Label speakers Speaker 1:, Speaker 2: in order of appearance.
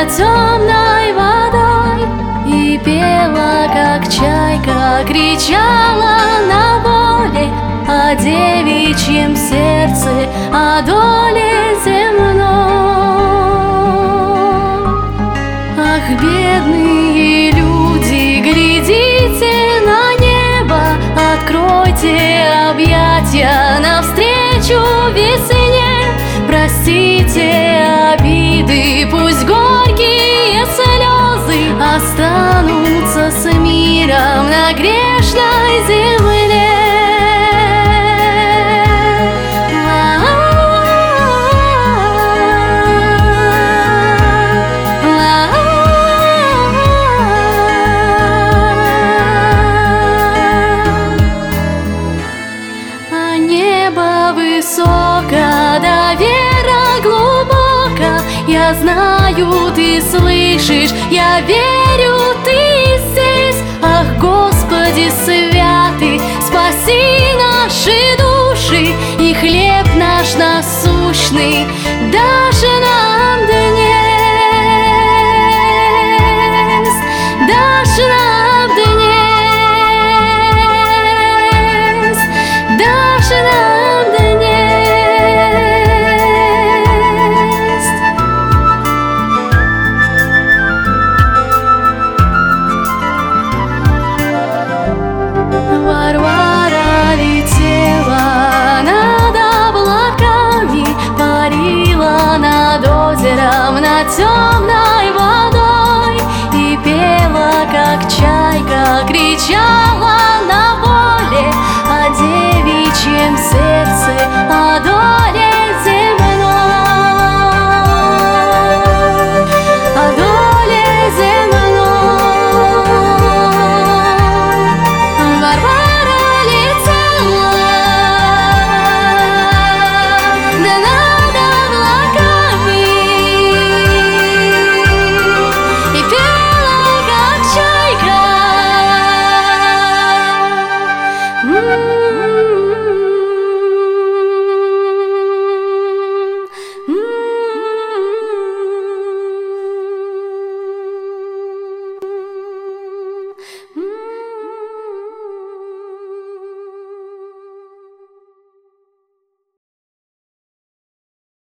Speaker 1: над темной водой и пела, как чайка, кричала на воле о девичьем сердце, о доле земной. Ах, бедные люди, глядите на небо, откройте объятия навстречу весне. Простите обиды, пусть горькие слезы останутся с миром на грешной земле. Высоко, да вера глубоко. Я знаю, ты слышишь, я верю, ты здесь. Ах, Господи святый, спаси наши души и хлеб наш насущный дашь нам днес, дашь нам днес, дашь нам. Варвара летела над облаками, парила над озером, над темной водой и пела, как чайка, кричала на воле о девичьем сердце, о доле земной, о доле земной. Mm-hmm.